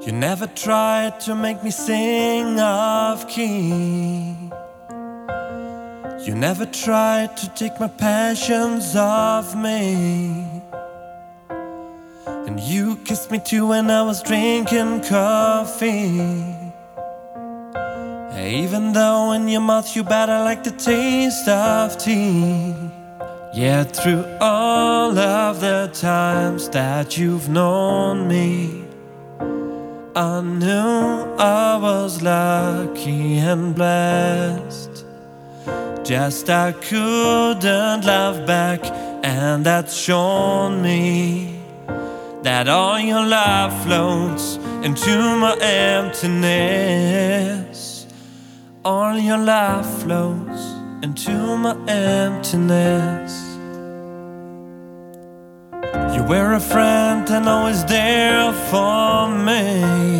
You never tried to make me sing off key. You never tried to take my passions off me. And you kissed me too when I was drinking coffee. Even though in your mouth you bet I like the taste of tea. Yeah, through all of the times that you've known me, I knew I was lucky and blessed. Just I couldn't love back, and that's shown me that all your love floats into my emptiness. All your love floats into my emptiness. You were a friend and always there for me.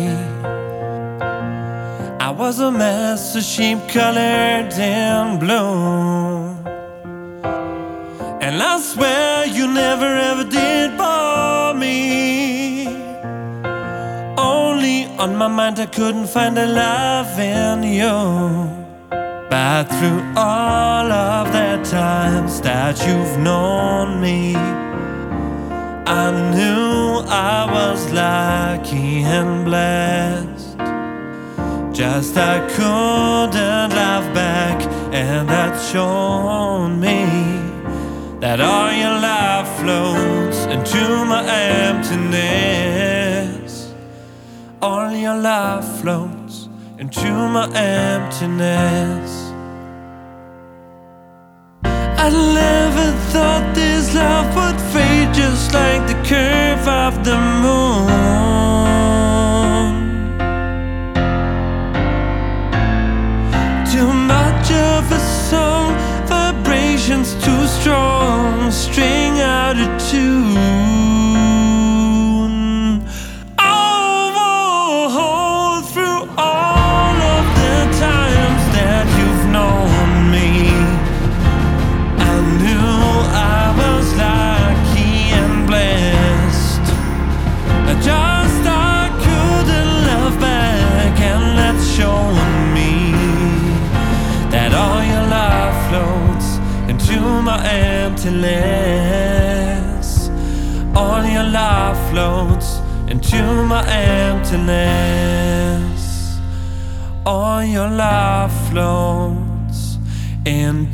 I was a mess, a sheep colored in blue. And I swear you never ever did bore me. Only on my mind I couldn't find a love in you. But through all of the times that you've known me, I knew I was lucky and blessed. Just I couldn't love back, and that's shown me that all your love floats into my emptiness. All your love floats into my emptiness. I never thought this love would fade, just like the curve of the moon. Too much of a song, vibrations too strong, string out of tune. Oh, through all of the times that you've known me, I knew I was lucky and blessed. Just I couldn't love back, and that's shown me that all your love floats into my emptiness. All your love floats into my emptiness. All your love floats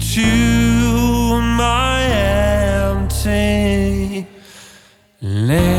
into my emptiness.